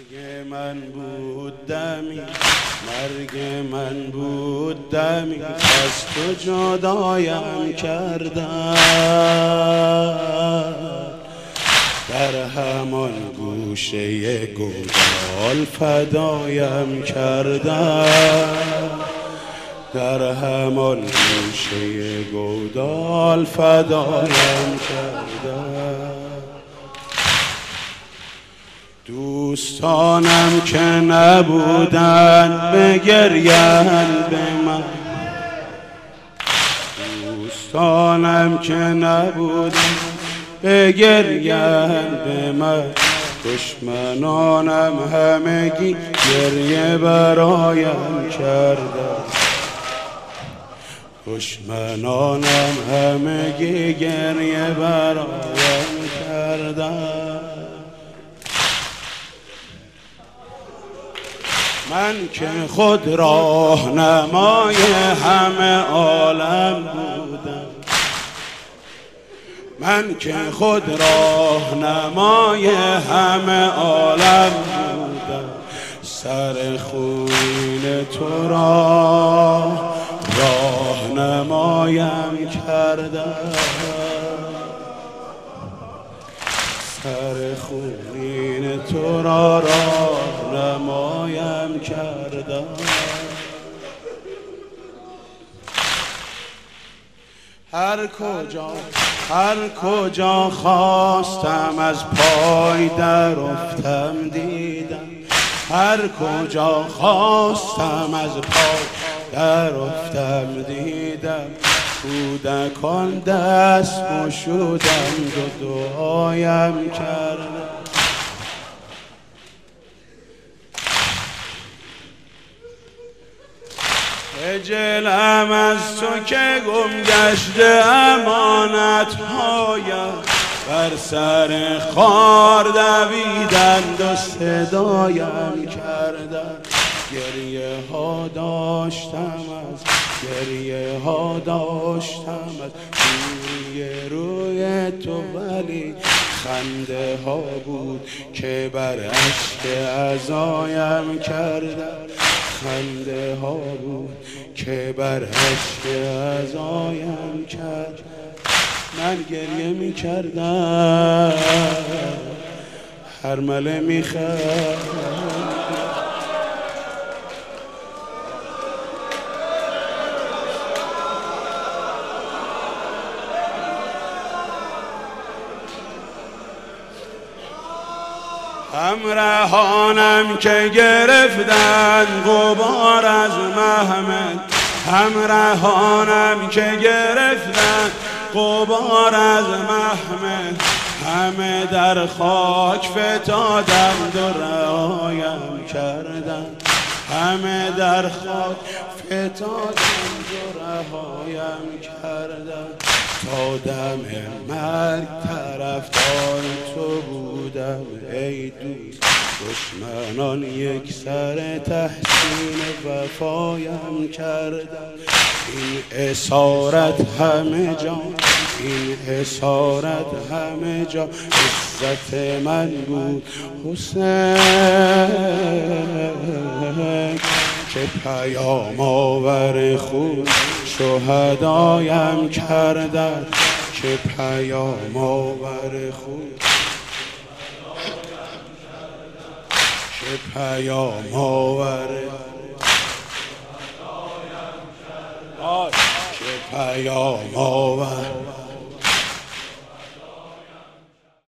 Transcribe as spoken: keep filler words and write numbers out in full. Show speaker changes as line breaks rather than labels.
مرگ من بود دمی، مرگ من بود دمی از تو جدایم کردن، در همان گوشه گودال فدایم کردن، در همان گوشه گودال فدایم کردن. دوستانم که نبودن بگرین به من، دوستانم که نبودن بگرین به من، دشمنانم همگی گریه برایم کردن، دشمنانم همگی گریه برایم کردن. من که خود راهنمای همه عالم بودم، من که خود راهنمای همه عالم بودم، سر خون تو را راهنمایم کردم، سر خون تو را راهنمایم کردم. هر کجا هر کجا خواستم از پای در افتم دیدم، هر کجا خواستم از پای در افتم دیدم، کودکان دست گشودند و دعایم کردم. خجلم از تو که گم گشته امانت هایم، بر سر خار دویدند و صدایم کردند. گریه ها داشتم از گریه ها داشتم از روی روی تو، ولی خنده ها بود که بر اشک عزایم کردند، خنده ها بود که بر اشک عزایم کرد. من گریه می کردم، هرمله می خواست، همراهانم که گرفتن غبار از محمد، همراهانم که گرفتن غبار از محمد، همه در خاک فتادند و رهایم کردند، همه در خاک فتادند و رهایم کردند. تا دم مرگ طرفدار تو بودم ای دوست، دشمنان یک سر تحسین وفایم کردن. این اسارت همه جا، این اسارت همه جا عزت من بود حسین، که پیام آور خون شهدایم کردن، که پیام آور خون، که پیام آور، که پیام آور